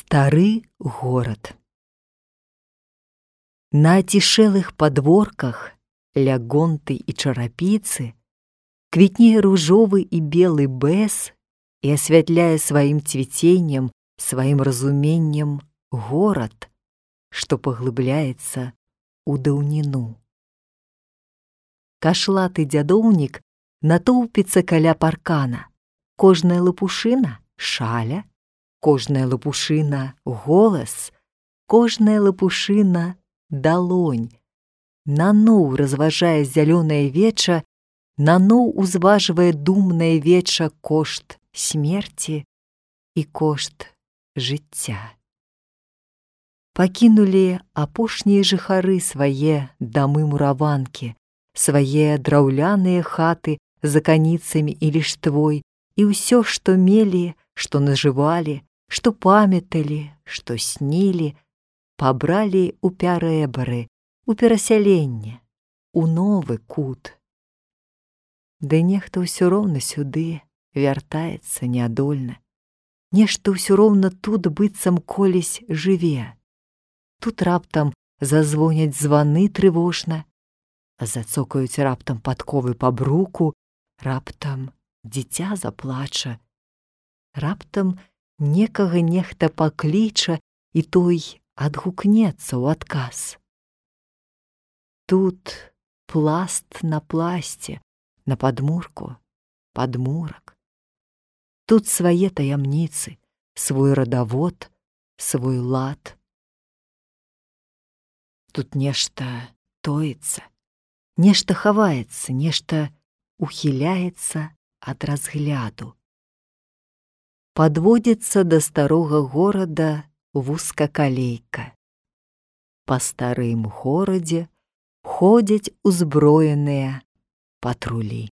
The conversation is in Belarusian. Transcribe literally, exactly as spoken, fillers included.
Стары горад. На ацішэлых падворках ля гонты і чарапіцы квітнее ружовы і белы бэс і асвятляе сваім цвіценнем, сваім разуменнем горад, што паглыбляецца ў даўніну. Кашлаты дзядоўнік натоўпіцца каля паркана. Кожная лапушына — шаля, кожная лапушына — голас, кожная лапушына — далонь. Наноў разважае зялёнае веча, наноў узважвае думнае веча кошт смерці і кошт жыцця. Пакінулі апошнія жыхары свае дамы-мураванкі, свае драўляныя хаты з аканіцамі і ліштвой, і ўсё, што мелі, што нажывалі, што памяталі, што снілі, пабралі ў пярэбары, у перасяленне, у новы кут. Ды нехта ўсё роўна сюды вяртаецца нядольна. Нешта ўсё роўна тут быццам колісь жыве. Тут раптам зазвоняць званы трывожна, зацокаюць раптам падковы па бруку, раптам дзіця заплача, раптам некага нехта пакліча, і той адгукнецца ў адказ. Тут пласт на пласце, на падмурку падмурак. Тут свае таямніцы, свой радавод, свой лад. Тут нешта тоіцца, нешта хаваецца, нешта ухіляецца ад разгляду. Падводзіцца да старога горада вузкакалейка. Па старым горадзе ходзяць узброеныя патрулі.